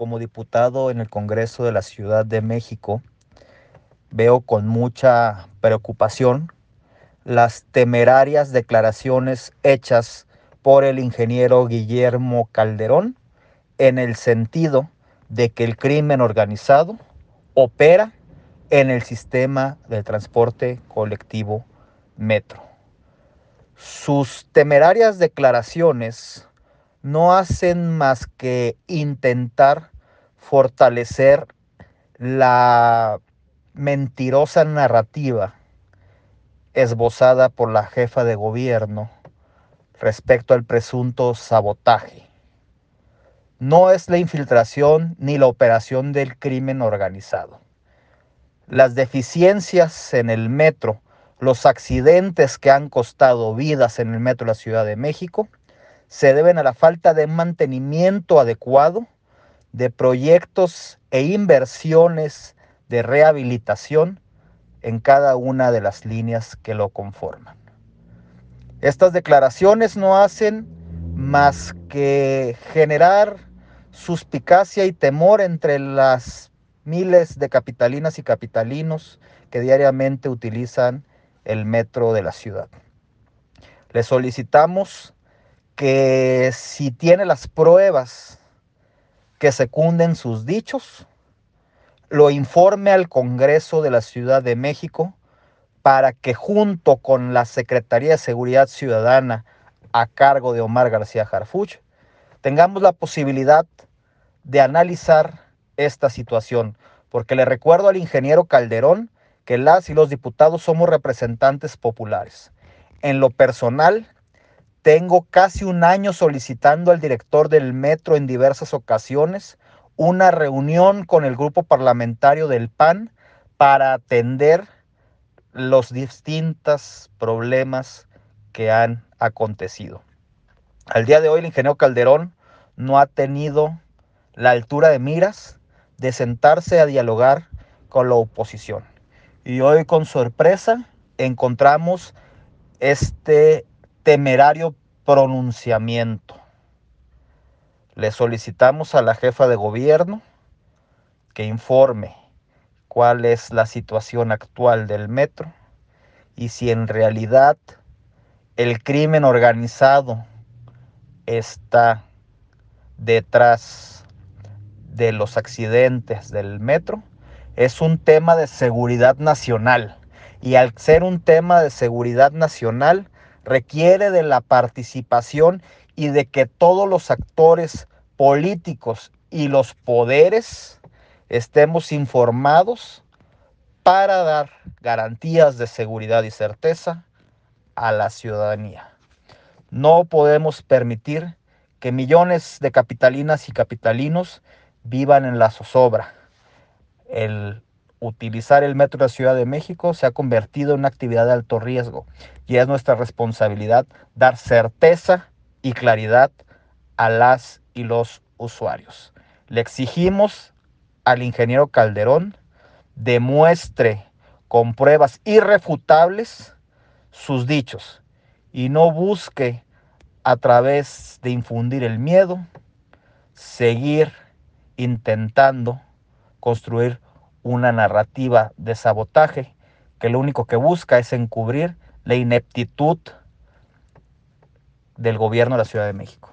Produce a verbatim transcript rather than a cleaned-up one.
como diputado en el Congreso de la Ciudad de México, veo con mucha preocupación las temerarias declaraciones hechas por el ingeniero Guillermo Calderón en el sentido de que el crimen organizado opera en el sistema de transporte colectivo metro. Sus temerarias declaraciones no hacen más que intentar fortalecer la mentirosa narrativa esbozada por la jefa de gobierno respecto al presunto sabotaje. No es la infiltración ni la operación del crimen organizado. Las deficiencias en el metro, los accidentes que han costado vidas en el metro de la Ciudad de México, se deben a la falta de mantenimiento adecuado de proyectos e inversiones de rehabilitación en cada una de las líneas que lo conforman. Estas declaraciones no hacen más que generar suspicacia y temor entre las miles de capitalinas y capitalinos que diariamente utilizan el metro de la ciudad. Le solicitamos que si tiene las pruebas que secunden sus dichos, lo informe al Congreso de la Ciudad de México para que junto con la Secretaría de Seguridad Ciudadana a cargo de Omar García Harfuch tengamos la posibilidad de analizar esta situación, porque le recuerdo al ingeniero Calderón que las y los diputados somos representantes populares. En lo personal, tengo casi un año solicitando al director del metro en diversas ocasiones una reunión con el grupo parlamentario del P A N para atender los distintos problemas que han acontecido. Al día de hoy el ingeniero Calderón no ha tenido la altura de miras de sentarse a dialogar con la oposición. Y hoy con sorpresa encontramos este temerario pronunciamiento. Le solicitamos a la jefa de gobierno que informe cuál es la situación actual del metro y si en realidad el crimen organizado está detrás de los accidentes del metro. Es un tema de seguridad nacional y al ser un tema de seguridad nacional requiere de la participación y de que todos los actores políticos y los poderes estemos informados para dar garantías de seguridad y certeza a la ciudadanía. No podemos permitir que millones de capitalinas y capitalinos vivan en la zozobra. El utilizar el metro de la Ciudad de México se ha convertido en una actividad de alto riesgo y es nuestra responsabilidad dar certeza y claridad a las y los usuarios. Le exigimos al ingeniero Calderón demuestre con pruebas irrefutables sus dichos y no busque a través de infundir el miedo seguir intentando construir una narrativa de sabotaje que lo único que busca es encubrir la ineptitud del gobierno de la Ciudad de México.